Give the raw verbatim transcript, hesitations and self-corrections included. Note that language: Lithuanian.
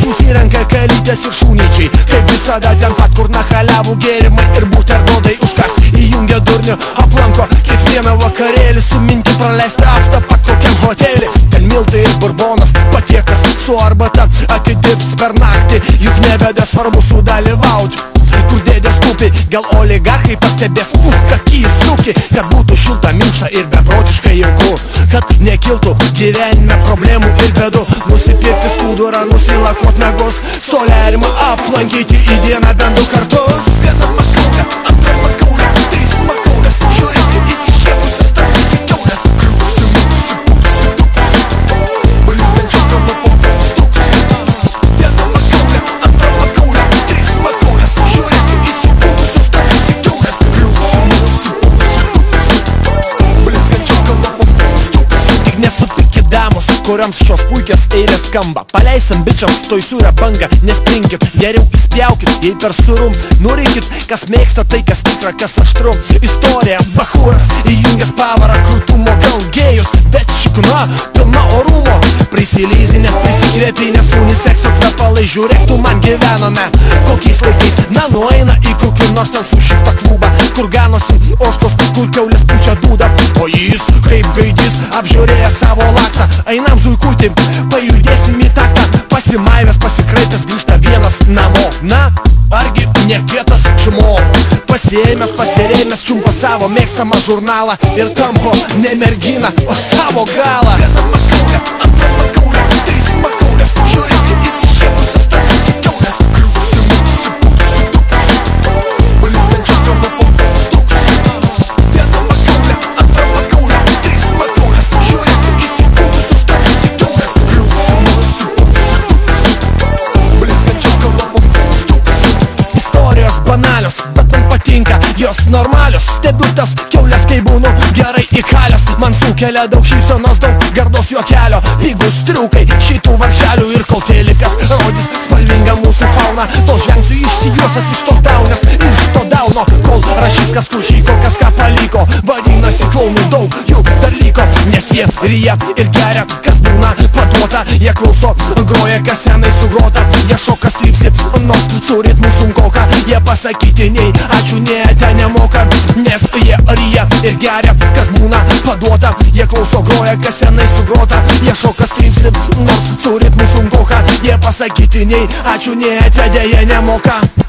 susirenka kalytės ir šunyčiai, kaip visada ten pat, kur na haliavų gėrimai ir buterbrodai užkas įjungia durnių, aplanko kiekvieną vakarėlį su minti praleisti aftą pat kokiam hotelį. Ten miltai ir burbonas, patiekas su arbata, atidirbs per naktį, juk nebeda svarbu sudalyvauti. Kur dėdės tupi, gal oligarchai pastebės, uh, kakį suki, kad būtų šilta, minkšta ir beprotiškai jauku, kad nekiltų gyvenime problemų ir bėdų. Nusipirkti skudurą, nusilakot nagus, soliarimą aplankyti į dieną bent du kartus. Viena makaulė, antra makaulė, trys makaulės, žiūrėk į iššėpusias tarsi kiaulės. Kliūsi, mūsi, pūsi, tuksi, blizgančio kalno popės tuksi. Viena makaulė, antra makaulė, trys makaulės, žiūrėk į įsipūtusius tarsi kiaulės. Kliūsi, mūsi, pūsi, tuksi, blizgančio kalno popės tuksi. Tik nesupykit damos, kuriams šios puikios eilės skamba. Paleisim bičiams toj siūrę bangą, nesprinkit, geriau įspjaukit, jei per surum. Nurikit, kas mėgsta tai, kas tikra, kas aštru. Istorija, bachūras, įjungęs pavarą, krūtumo gal gėjus, bet šikna, pilna orumo. Prisilyzinės, prisikvėpinės, unisekso kvepalai, žiūrėk, tu man gyvenome. Kokiais laikais, na nueina į kokį nors ten sušiktą klubą, kur ganosi ožkos, kur kiaulės pučia dūdą. O jis, kaip gaidys, apžiūrėja savo laktą. Einam zuikutį, pajudėsim į taktą, pasimaivęs, pasikraipęs, grįžta vienas namo. Na, argi ne kietas čimo? Pasiėmęs, pasirėmęs, čiumpa savo mėgstamą žurnalą ir tampo ne merginą, o savo galą. Viena makaulė, antra makaulė, trys makaulės, žiūrėk į iššėpusias tarsi kiaulės. Kliūsi, mūsi, pūsi, tuksi, blizgančio kalno popės tuksi. Viena makaulė, antra makaulė, trys makaulės, žiūrėk į įsipūtusius tarsi kiaulės. Kliūsi, mūsi, pūsi, tuksi, blizgančio kalno popės tuksi. Istorijos banalios, bet man patinka jos normalios. Stebiu tas kiaulės, kai būnu gerai įkalęs. Man sukelia daug šypsenos, daug gardos juokelio. Pigus triukai šitų varšelių ir kol telikas rodys spalvingą mūsų fauną, tol žvengsiu išsijuosas iš tos daunės, iš to dauno, kol rašys kas krušyko, kas ką paliko. Vadinasi klaunų daug jų dar liko, nes jie ryja ir geria, kas būna paduota. Jie klauso, groja, kas senai sugrota. Jie šoka strypsi, nors su ritmu sunkoka. Jie pasakytiniai, ačiū ne, ten nemoka, nes jie ryja ir geria, kas būna paduota. Jie klauso, groja, kas senai sugrota. Jie šoka strypsi, nors su ritmu sunkoka. Jie pasakytiniai, ačiū ne, ten jie nemoka.